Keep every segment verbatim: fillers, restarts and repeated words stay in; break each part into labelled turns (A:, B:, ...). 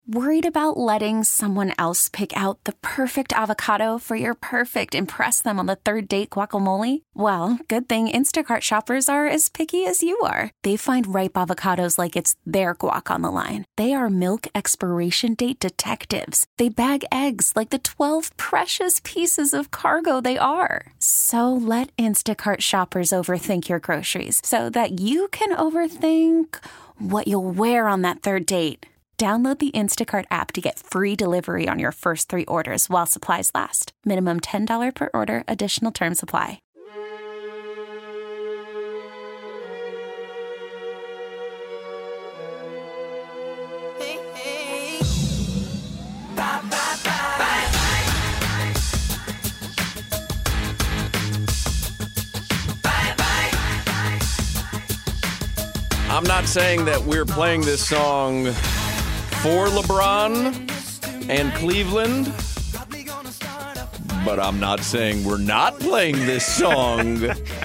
A: Worried about letting someone else pick out the perfect avocado for your perfect impress them on the third date guacamole? Well, good thing Instacart shoppers are as picky as you are. They find ripe avocados like it's their guac on the line. They are milk expiration date detectives. They bag eggs like the twelve precious pieces of cargo they are. So let Instacart shoppers overthink your groceries so that you can overthink what you'll wear on that third date. Download the Instacart app to get free delivery on your first three orders while supplies last. Minimum ten dollars per order. Additional terms apply.
B: Hey, hey. Bye, bye, bye. Bye, bye. Bye, bye.
C: I'm not saying that we're playing this song for LeBron and Cleveland, but I'm not saying we're not playing this song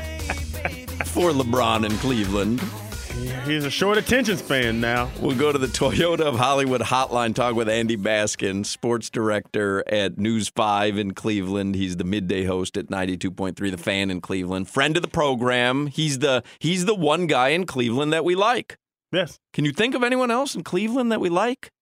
C: for LeBron and Cleveland.
D: He's a short attention span now.
C: We'll go to the Toyota of Hollywood hotline, talk with Andy Baskin, sports director at News five in Cleveland. He's the midday host at ninety-two point three The Fan in Cleveland. Friend of the program. He's the he's the one guy in Cleveland that we like.
D: Yes.
C: Can you think of anyone else in Cleveland that we like?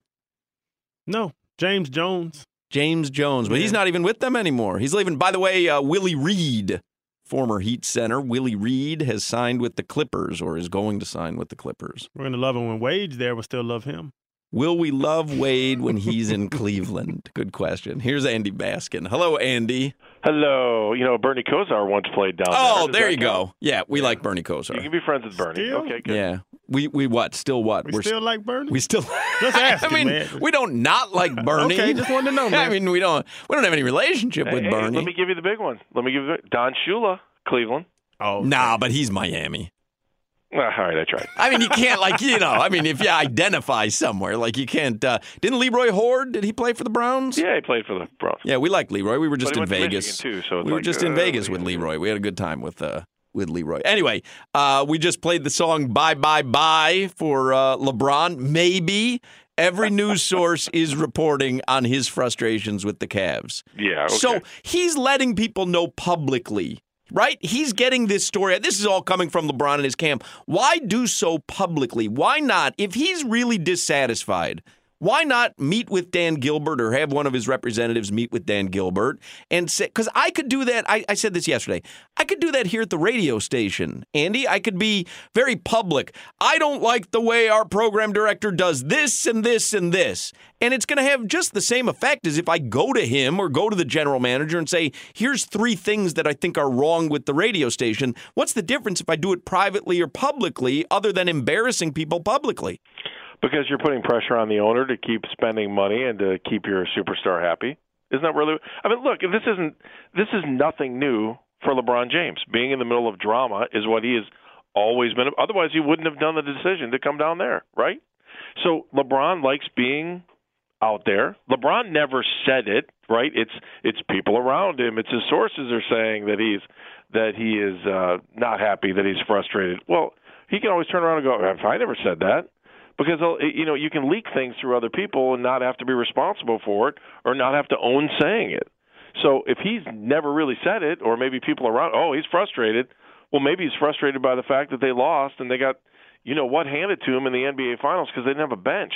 D: No. James Jones.
C: James Jones. But yeah. He's not even with them anymore. He's leaving. By the way, uh, Willie Reed, former Heat center, Willie Reed has signed with the Clippers or is going to sign with the Clippers.
D: We're going to love him when Wade's there. We'll still love him.
C: Will we love Wade when he's in Cleveland? Good question. Here's Andy Baskin. Hello, Andy.
E: Hello. You know, Bernie Kosar once played down there.
C: Oh,
E: Does
C: there
E: that
C: you
E: count?
C: go. Yeah, we
E: Yeah.
C: like Bernie Kosar.
E: You can be friends with Bernie.
D: Still?
E: Okay, good.
C: Yeah. We we what? Still what?
D: We
C: We're
D: still like Bernie?
C: We still
D: Just asking,
C: I mean,
D: man.
C: we don't not like Bernie.
D: Okay, just wanted to know, man.
C: I mean, we don't we don't have any relationship
E: Hey,
C: with
E: hey,
C: Bernie.
E: let me give you the big one. Let me give you the, Don Shula, Cleveland.
D: Oh,
C: Nah, but he's Miami.
E: Ah, all right, I tried.
C: I mean, you can't, like, you know, I mean, if you identify somewhere, like, you can't, uh, didn't Leroy Horde, did he play for the Browns?
E: Yeah, he played for the Browns.
C: Yeah, we like Leroy. We were just
E: But he
C: in
E: went to
C: Vegas.
E: Michigan, too, so it's
C: we were
E: like,
C: just in
E: uh,
C: Vegas with
E: yeah.
C: Leroy. We had a good time with uh, with Leroy. Anyway, uh, we just played the song Bye, Bye, Bye for uh, LeBron. Maybe every news source is reporting on his frustrations with the Cavs.
E: Yeah, okay.
C: So he's letting people know publicly. Right? He's getting this story. This is all coming from LeBron and his camp. Why do so publicly? Why not? If he's really dissatisfied, why not meet with Dan Gilbert or have one of his representatives meet with Dan Gilbert and say, because I could do that. I, I said this yesterday. I could do that here at the radio station, Andy. I could be very public. I don't like the way our program director does this and this and this. And it's going to have just the same effect as if I go to him or go to the general manager and say, here's three things that I think are wrong with the radio station. What's the difference if I do it privately or publicly other than embarrassing people publicly?
E: Because you're putting pressure on the owner to keep spending money and to keep your superstar happy. Isn't that really? I mean, look, this isn't this is nothing new for LeBron James. Being in the middle of drama is what he has always been. Otherwise, he wouldn't have done the decision to come down there, right? So LeBron likes being out there. LeBron never said it, right? It's it's people around him. It's his sources are saying that he's that he is uh, not happy, that he's frustrated. Well, he can always turn around and go, I never said that. Because, you know, you can leak things through other people and not have to be responsible for it or not have to own saying it. So if he's never really said it, or maybe people around, oh, he's frustrated, well, maybe he's frustrated by the fact that they lost and they got, you know, what handed to him in the N B A Finals because they didn't have a bench.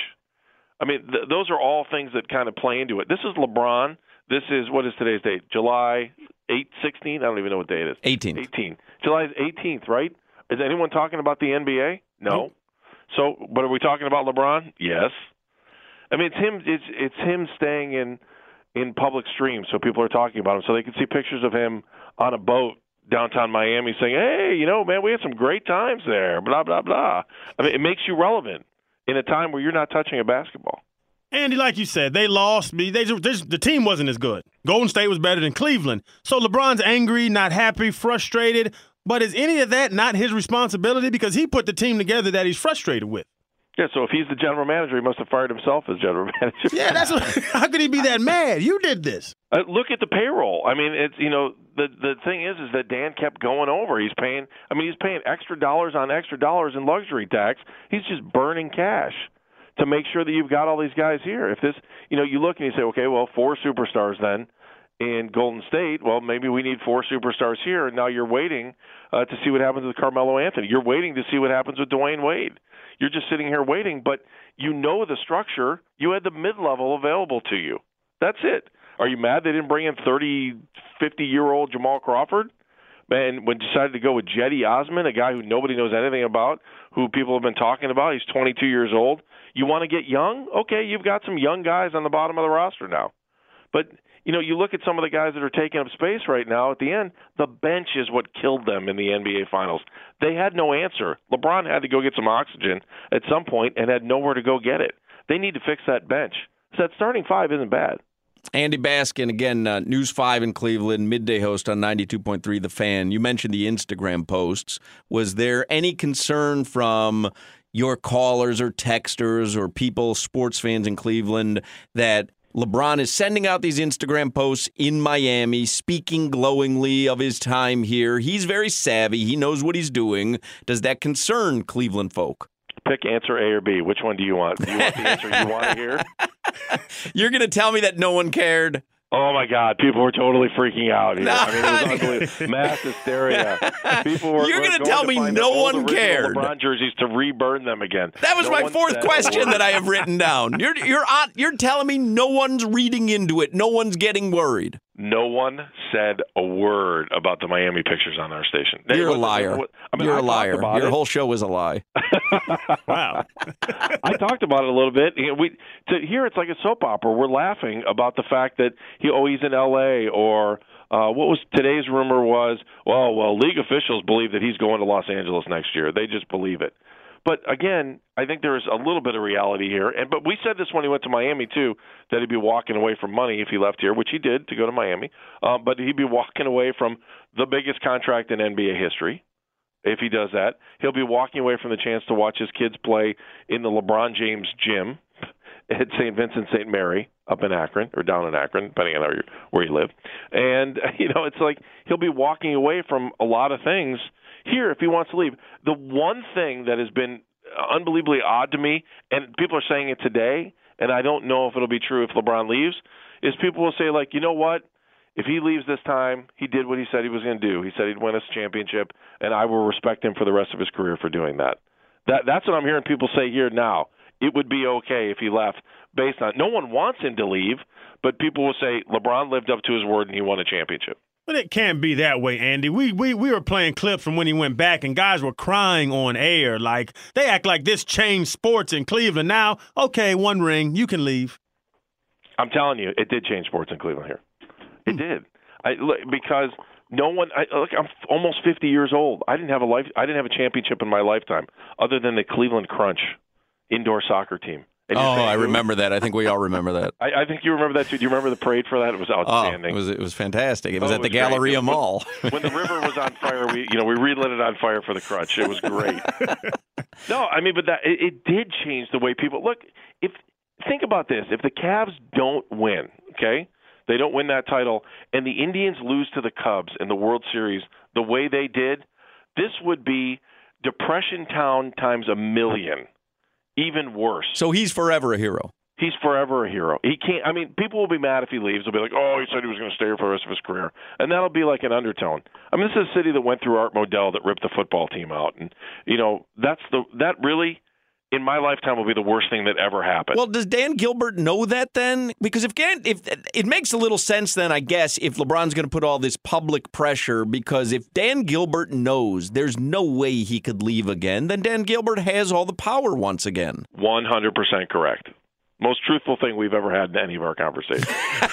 E: I mean, th- those are all things that kind of play into it. This is LeBron. This is, what is today's date? July eighth, sixteenth? I don't even know what day it is.
C: eighteenth.
E: eighteenth. July eighteenth, right? Is anyone talking about the N B A? No.
C: Nope.
E: So, but are we talking about LeBron? Yes. I mean, it's him. It's it's him staying in in public streams, so people are talking about him, so they can see pictures of him on a boat downtown Miami, saying, "Hey, you know, man, we had some great times there." Blah blah blah. I mean, it makes you relevant in a time where you're not touching a basketball.
D: Andy, like you said, they lost. They, they, the team wasn't as good. Golden State was better than Cleveland. So LeBron's angry, not happy, frustrated. But is any of that not his responsibility? Because he put the team together that he's frustrated with.
E: Yeah, so if he's the general manager, he must have fired himself as general manager.
D: Yeah, that's what, how could he be that mad? You did this.
E: Uh, look at the payroll. I mean, it's you know the the thing is is that Dan kept going over. He's paying. I mean, he's paying extra dollars on extra dollars in luxury tax. He's just burning cash to make sure that you've got all these guys here. If this, you know, you look and you say, okay, well, four superstars then in Golden State. Well, maybe we need four superstars here, and now you're waiting uh, to see what happens with Carmelo Anthony. You're waiting to see what happens with Dwayne Wade. You're just sitting here waiting, but you know the structure. You had the mid-level available to you. That's it. Are you mad they didn't bring in thirty, fifty-year-old Jamal Crawford? And when decided to go with Jetty Osman, a guy who nobody knows anything about, who people have been talking about, he's twenty-two years old. You want to get young? Okay, you've got some young guys on the bottom of the roster now. But, you know, you look at some of the guys that are taking up space right now at the end, the bench is what killed them in the N B A Finals. They had no answer. LeBron had to go get some oxygen at some point and had nowhere to go get it. They need to fix that bench. So that starting five isn't bad.
C: Andy Baskin, again, uh, News five in Cleveland, midday host on ninety-two point three The Fan. You mentioned the Instagram posts. Was there any concern from your callers or texters or people, sports fans in Cleveland, that LeBron is sending out these Instagram posts in Miami, speaking glowingly of his time here? He's very savvy. He knows what he's doing. Does that concern Cleveland folk?
E: Pick answer A or B. Which one do you want? Do you want the answer you want to hear?
C: You're going to tell me that no one cared?
E: Oh, my God. People were totally freaking out here.
C: No.
E: I mean, it was unbelievable. Mass hysteria. People were,
C: You're
E: were
C: going to
E: going
C: tell
E: to
C: me
E: find
C: no
E: their old
C: one
E: original
C: cared.
E: LeBron jerseys to reburn them again.
C: That was
E: no
C: my
E: one
C: fourth
E: said a
C: question
E: word.
C: that I have written down. You're you're on, you're telling me no one's reading into it. No one's getting worried.
E: No one said a word about the Miami pictures on our station.
C: You're
E: It
C: a
E: was-
C: liar.
E: I mean,
C: You're
E: I
C: a
E: talked
C: liar.
E: about
C: Your
E: it.
C: whole show is a lie.
D: Wow.
E: I talked about it a little bit. You know, we to here it's like a soap opera. We're laughing about the fact that he oh he's in L A or uh, what was today's rumor was well well league officials believe that he's going to Los Angeles next year. They just believe it. But again, I think there's a little bit of reality here. And but we said this when he went to Miami too, that he'd be walking away from money if he left here, which he did to go to Miami. Uh, but he'd be walking away from the biggest contract in N B A history. If he does that, he'll be walking away from the chance to watch his kids play in the LeBron James gym at Saint Vincent Saint Mary up in Akron or down in Akron, depending on where you, where you live. And, you know, it's like he'll be walking away from a lot of things here if he wants to leave. The one thing that has been unbelievably odd to me, and people are saying it today, and I don't know if it'll be true if LeBron leaves, is people will say, like, you know what? If he leaves this time, he did what he said he was going to do. He said he'd win us a championship, and I will respect him for the rest of his career for doing that. That that's what I'm hearing people say here now. It would be okay if he left based on – no one wants him to leave, but people will say LeBron lived up to his word and he won a championship.
D: But it can't be that way, Andy. We, we we were playing clips from when he went back, and guys were crying on air. Like, they act like this changed sports in Cleveland. Now, okay, one ring, you can leave.
E: I'm telling you, it did change sports in Cleveland here. It did. I, look, because no one. I, look, I'm almost fifty years old. I didn't have a life. I didn't have a championship in my lifetime, other than the Cleveland Crunch indoor soccer team. And
C: Oh,
E: you're saying,
C: I remember that. I think we all remember that.
E: I, I think you remember that too. Do you remember the parade for that? It was
C: Oh,
E: outstanding.
C: it was it was fantastic. It was
E: Oh,
C: at the
E: it was great.
C: Galleria
E: When-
C: Mall.
E: When the river was on fire, we you know we relit it on fire for the Crunch. It was great. No, I mean, but that it, it did change the way people look. If think about this, if the Cavs don't win, okay. They don't win that title, and the Indians lose to the Cubs in the World Series the way they did, this would be Depression Town times a million, even worse.
C: So he's forever a hero.
E: He's forever a hero. He can't. I mean, people will be mad if he leaves. They'll be like, "Oh, he said he was going to stay here for the rest of his career," and that'll be like an undertone. I mean, this is a city that went through Art Modell that ripped the football team out, and you know that's the that really. In my lifetime, will be the worst thing that ever happened.
C: Well, does Dan Gilbert know that then? Because if Dan, if it makes a little sense then, I guess, if LeBron's going to put all this public pressure, because if Dan Gilbert knows there's no way he could leave again, then Dan Gilbert has all the power once again.
E: one hundred percent correct. Most truthful thing we've ever had in any of our conversations.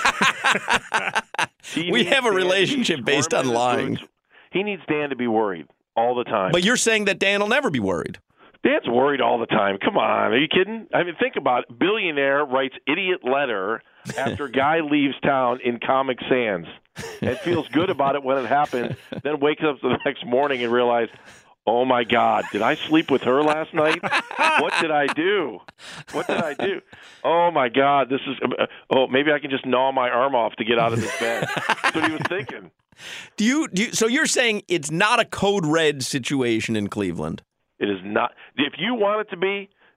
E: He
C: We
E: needs
C: have a
E: Dan-
C: relationship
E: he's
C: based
E: squirming
C: on
E: in his
C: lying.
E: boots. He needs Dan to be worried all the time.
C: But you're saying that Dan will never be worried.
E: Dan's worried all the time. Come on, are you kidding? I mean, think about it. Billionaire writes idiot letter after guy leaves town in Comic Sans and feels good about it when it happens, then wakes up the next morning and realizes, oh, my God, did I sleep with her last night? What did I do? What did I do? Oh, my God, this is uh, – oh, maybe I can just gnaw my arm off to get out of this bed. That's what he was thinking.
C: Do you, do you? So you're saying it's not a code red situation in Cleveland?
E: It is not. If you want it to be,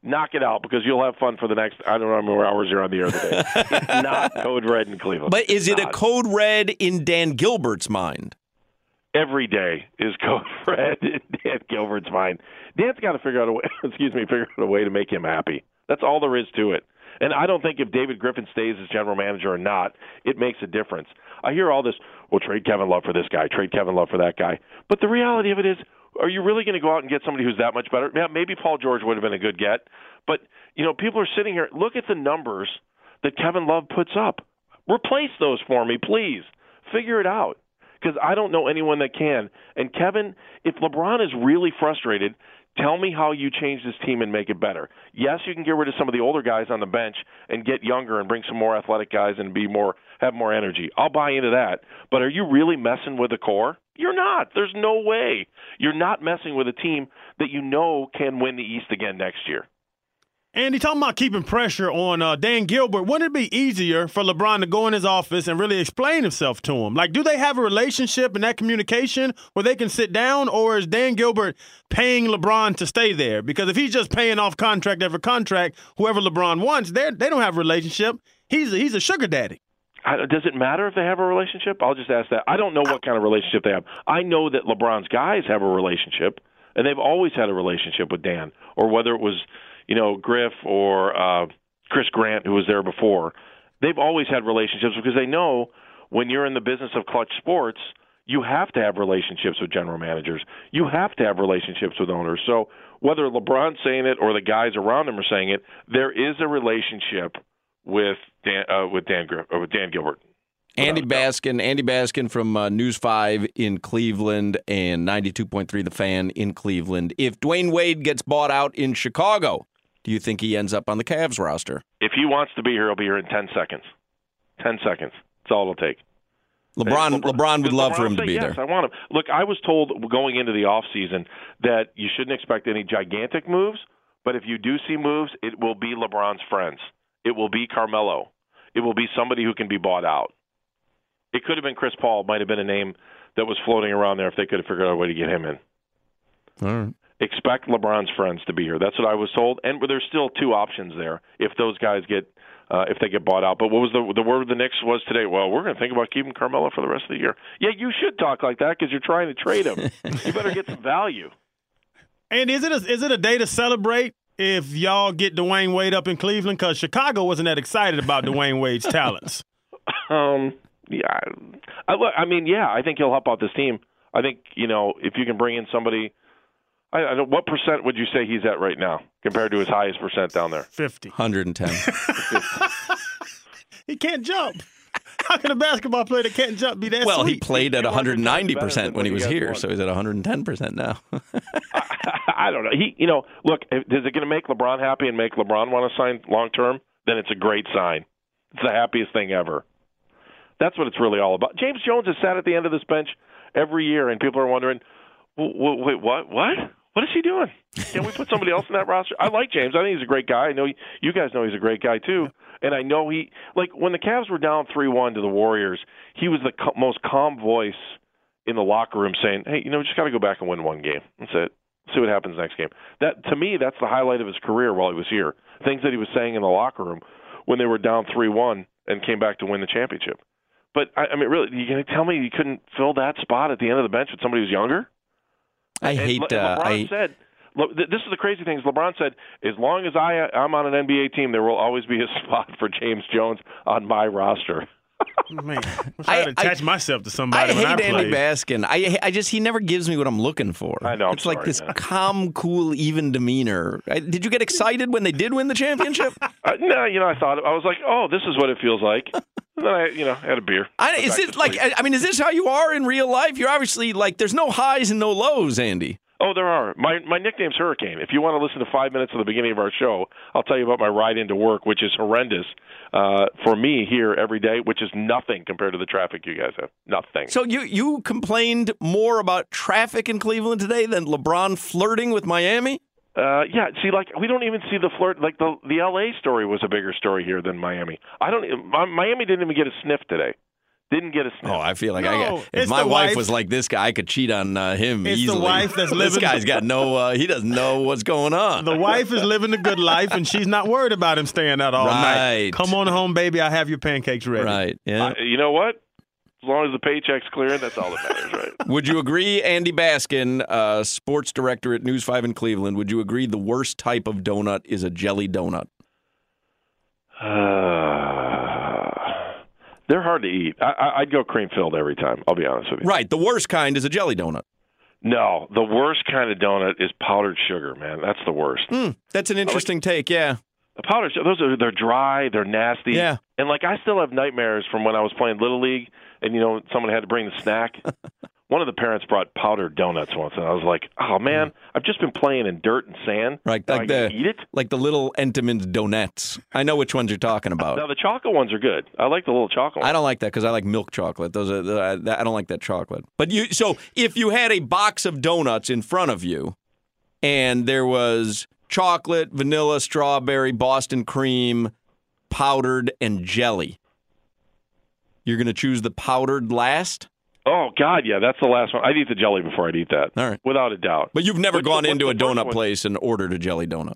E: knock it out because you'll have fun for the next, I don't know how many hours you're on the air today. It's not code red in Cleveland.
C: But is it
E: not.
C: a code red in Dan Gilbert's mind?
E: Every day is code red in Dan Gilbert's mind. Dan's got to figure out a way, excuse me, figure out a way to make him happy. That's all there is to it. And I don't think if David Griffin stays as general manager or not, it makes a difference. I hear all this, well, trade Kevin Love for this guy, trade Kevin Love for that guy. But the reality of it is, are you really going to go out and get somebody who's that much better? Yeah, maybe Paul George would have been a good get. But, you know, people are sitting here, look at the numbers that Kevin Love puts up. Replace those for me, please. Figure it out. Because I don't know anyone that can. And, Kevin, if LeBron is really frustrated, tell me how you change this team and make it better. Yes, you can get rid of some of the older guys on the bench and get younger and bring some more athletic guys and be more have more energy. I'll buy into that. But are you really messing with the core? You're not. There's no way. You're not messing with a team that you know can win the East again next year.
D: Andy, talking about keeping pressure on uh, Dan Gilbert, wouldn't it be easier for LeBron to go in his office and really explain himself to him? Like, do they have a relationship and that communication where they can sit down, or is Dan Gilbert paying LeBron to stay there? Because if he's just paying off contract after contract, whoever LeBron wants, they they don't have a relationship. He's a, he's a sugar daddy.
E: I, does it matter if they have a relationship? I'll just ask that. I don't know what kind of relationship they have. I know that LeBron's guys have a relationship, and they've always had a relationship with Dan, or whether it was – you know, Griff or uh, Chris Grant, who was there before. They've always had relationships because they know when you're in the business of clutch sports, you have to have relationships with general managers. You have to have relationships with owners. So whether LeBron's saying it or the guys around him are saying it, there is a relationship with Dan, uh, with Dan, or with Dan Gilbert.
C: Andy Baskin, Andy Baskin from uh, News five in Cleveland and ninety-two point three The Fan in Cleveland. If Dwayne Wade gets bought out in Chicago, do you think he ends up on the Cavs roster?
E: If he wants to be here, he'll be here in ten seconds. ten seconds. That's all it'll take.
C: LeBron, LeBron, LeBron would love LeBron for him to be
E: yes,
C: there.
E: I want him. Look, I was told going into the offseason that you shouldn't expect any gigantic moves, but if you do see moves, it will be LeBron's friends. It will be Carmelo. It will be somebody who can be bought out. It could have been Chris Paul. Might have been a name that was floating around there if they could have figured out a way to get him in.
C: All right.
E: Expect LeBron's friends to be here. That's what I was told. And there's still two options there if those guys get uh, if they get bought out. But what was the the word of the Knicks was today? Well, we're going to think about keeping Carmelo for the rest of the year. Yeah, you should talk like that because you're trying to trade him. You better get some value.
D: And is it a, is it a day to celebrate if y'all get Dwayne Wade up in Cleveland? Because Chicago wasn't that excited about Dwayne Wade's talents.
E: Um. Yeah. I, I mean, yeah. I think he'll help out this team. I think you know if you can bring in somebody. I, I don't, what percent would you say he's at right now compared to his highest percent down there?
D: fifty.
C: one hundred ten.
D: He can't jump. How can a basketball player that can't jump be that
C: Well,
D: sweet?
C: he played at one hundred ninety percent when he was here, so he's at one hundred ten percent now.
E: I, I don't know. He, you know, look, if, is it going to make LeBron happy and make LeBron want to sign long term? Then it's a great sign. It's the happiest thing ever. That's what it's really all about. James Jones has sat at the end of this bench every year, and people are wondering, wait, what? What? What is he doing? Can we put somebody else in that roster? I like James. I think he's a great guy. I know you guys know he's a great guy too. And I know he, like when the Cavs were down three one to the Warriors, he was the co- most calm voice in the locker room saying, hey, you know, we just got to go back and win one game. That's it. See what happens next game. That to me, that's the highlight of his career while he was here. Things that he was saying in the locker room when they were down three one and came back to win the championship. But, I, I mean, really, you can tell me you couldn't fill that spot at the end of the bench with somebody who's younger?
C: I
E: and,
C: hate.
E: And
C: uh,
E: LeBron
C: I,
E: said, this is the crazy thing. Is LeBron said, as long as I, I'm on an N B A team, there will always be a spot for James Jones on my roster.
D: Man, I'm trying to attach
C: I,
D: myself to somebody
C: I
D: when
C: hate
D: I play.
C: Andy Baskin. I, I just he never gives me what I'm looking for.
E: I know. I'm
C: it's like
E: sorry,
C: this
E: man.
C: calm, cool, even demeanor. I, did you get excited when they did win the championship?
E: uh, no, you know, I thought I was like, oh, this is what it feels like. And then I, you know, had a beer.
C: I, is it like? I, I mean, is this how you are in real life? You're obviously like, there's no highs and no lows, Andy.
E: Oh, there are. My my nickname's Hurricane. If you want to listen to five minutes at the beginning of our show, I'll tell you about my ride into work, which is horrendous uh, for me here every day, which is nothing compared to the traffic you guys have. Nothing.
C: So you you complained more about traffic in Cleveland today than LeBron flirting with Miami?
E: Uh, yeah, see, like we don't even see the flirt. Like the the L A story was a bigger story here than Miami. I don't. Miami didn't even get a sniff today. Didn't get a sniff.
C: Oh, I feel like
D: No,
C: I got. If
D: it's
C: my
D: the
C: wife,
D: wife.
C: was like this guy, I could cheat on uh, him
D: It's the
C: easily.
D: wife that's
C: This
D: living-
C: guy's got no. Uh, he doesn't know what's going on.
D: The wife is living the good life, and she's not worried about him staying out all
C: Right.
D: night. Come on home, baby. I have your pancakes ready.
C: Right. Yeah.
E: I- you know what? As long as the paycheck's clearing, that's all that matters, right?
C: Would you agree, Andy Baskin, uh, sports director at News five in Cleveland, would you agree the worst type of donut is a jelly donut?
E: Uh, they're hard to eat. I, I, I'd go cream filled every time. I'll be honest with you.
C: Right. The worst kind is a jelly donut.
E: No, the worst kind of donut is powdered sugar, man. That's the worst.
C: Mm, that's an interesting take. Yeah.
E: The powdered sugar, those are they're dry, they're nasty.
C: Yeah.
E: And like I still have nightmares from when I was playing Little League, and you know someone had to bring the snack. One of the parents brought powdered donuts once, and I was like, "Oh man, I've just been playing in dirt and sand.
C: Right.
E: Now
C: Like
E: I gotta
C: the
E: eat it."
C: like the little Entenmann's donuts. I know which ones you're talking about.
E: Now the chocolate ones are good. I like the little chocolate ones.
C: I don't like that because I like milk chocolate. Those are the, I I don't like that chocolate. But you, so if you had a box of donuts in front of you, and there was chocolate, vanilla, strawberry, Boston cream, powdered, and jelly, you're going to choose the powdered last.
E: Oh God, yeah, that's the last one. I'd eat the jelly before I'd eat that.
C: All right.
E: Without a doubt.
C: But you've never
E: What's
C: gone
E: the-
C: into a
E: what's the first
C: donut
E: one?
C: place and ordered a jelly donut.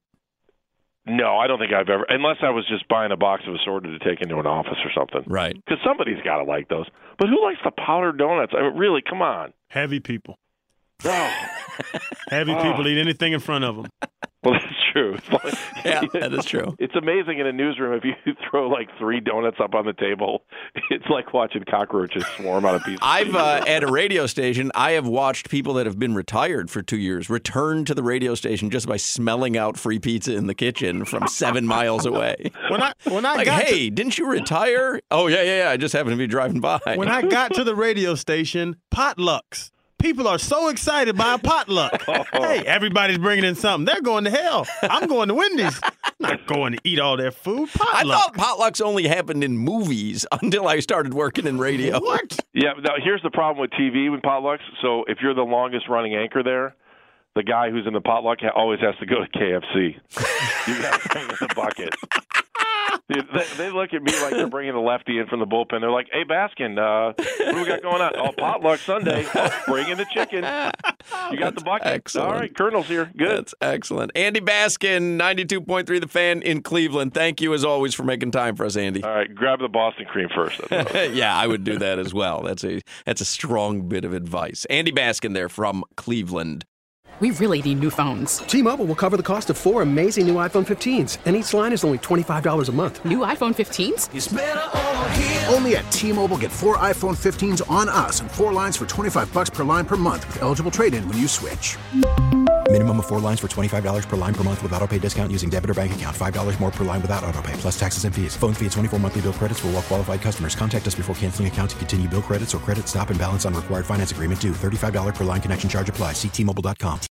E: No, I don't think I've ever, unless I was just buying a box of assorted to take into an office or something.
C: Right.
E: Because somebody's got to like those. But who likes the powdered donuts? I mean, really, come on.
D: Heavy people.
E: Oh.
D: Heavy
E: Oh.
D: people eat anything in front of them.
E: Well, that's true. It's like-
C: Yeah, that is true.
E: It's amazing in a newsroom if you throw like three donuts up on the table. It's like watching cockroaches swarm on a piece. Of
C: I've
E: cheese.
C: uh, at a radio station. I have watched people that have been retired for two years return to the radio station just by smelling out free pizza in the kitchen from seven miles away.
D: When I when I
C: Like,
D: got to-
C: hey, didn't you retire? Oh yeah, yeah, yeah. I just happened to be driving by.
D: when I got to the radio station, potlucks. People are so excited by a potluck. Hey, everybody's bringing in something. They're going to hell. I'm going to Wendy's. I'm not going to eat all their food.
C: I
D: Potluck.
C: thought potlucks only happened in movies until I started working in radio.
D: What?
E: Yeah, now here's the problem with T V with potlucks. So if you're the longest running anchor there, the guy who's in the potluck ha- always has to go to K F C. You got to bring the bucket. Dude, they, they look at me like they're bringing a lefty in from the bullpen. They're like, "Hey, Baskin, uh, what do we got going on? Oh, potluck Sunday. Oh, bring in the chicken. You got the bucket.
C: excellent.
E: All right, Colonel's here. Good."
C: That's excellent. Andy Baskin, ninety-two point three The Fan in Cleveland. Thank you, as always, for making time for us, Andy.
E: All right, grab the Boston cream first. That's what I-
C: Yeah, I would do that as well. That's a that's a strong bit of advice. Andy Baskin there from Cleveland.
F: We really need new phones.
G: T-Mobile will cover the cost of four amazing new iPhone fifteens, and each line is only twenty-five dollars a month.
F: New iPhone fifteens?
B: It's better over here.
H: Only at T-Mobile, get four iPhone fifteens on us and four lines for twenty-five bucks per line per month with eligible trade-in when you switch.
I: Minimum of four lines for twenty-five dollars per line per month with autopay discount using debit or bank account. five dollars more per line without autopay, plus taxes and fees. Phone fee at twenty-four monthly bill credits for well-qualified customers. Contact us before canceling account to continue bill credits or credit stop and balance on required finance agreement due. thirty-five dollars per line connection charge applies. See T Mobile dot com.